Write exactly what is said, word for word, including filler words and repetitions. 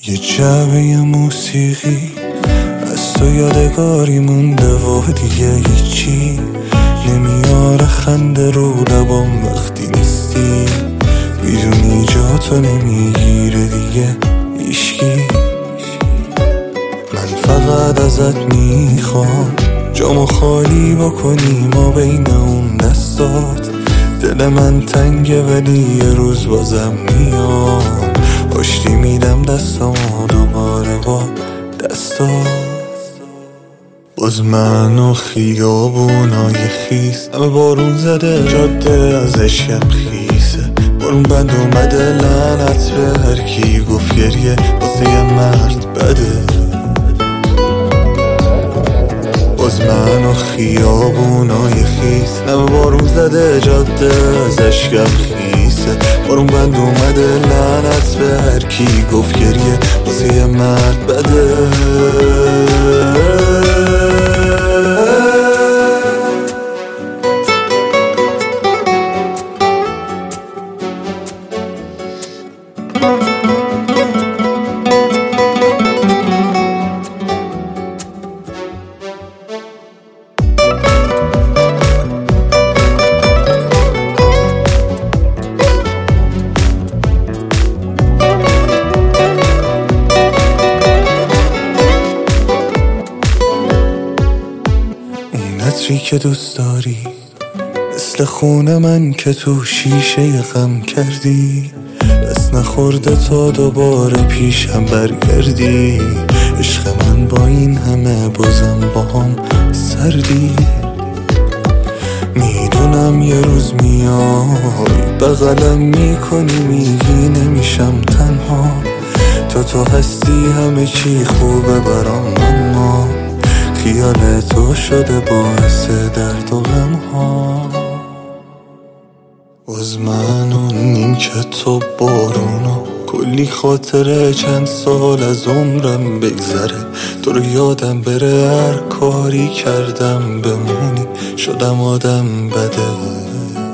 یه جعبه موسیقی از تو یادگاری مونده و دیگه هیچی نمیاره خنده رو لبام وقتی نیستی. میدونی جا تو نمیگیره دیگه هیشکی. من فقط ازت میخوام جامو خالی بکنی ما بین اون دستات. دل من تنگه ولی یه روز بازم میام آشتی میدم دستامو دوباره با دستات. باز من و خیابونای خیس همه بارون زده جاده ازش یم خیسه. بارون بند اومده لعنت به هر کی گفت گریه واسه یه مرد بده. باز من و خیابونای خیس همه بارون زده جاده ازش یم خیسه. بارون بند اومده لعنت به هر کی گفت گریه واسه یه مرد بده. عطری که دوست داری مثل خون من که تو شیشه غم کردی. دست نخورده تا دوباره پیشم برگردی. عشق من با این همه بازم با هم سردی. میدونم یه روز میای بغلم میکنی میگی نمیشم تنها. تا تو هستی همه چی خوبه برام اما خیال تو شده باعث درد و غم ها. باز من و نیم که تو بارونو کلی خاطره چند سال از عمرم بگذره. تو رو یادم بره هر کاری کردم بمونی شدم آدم بده.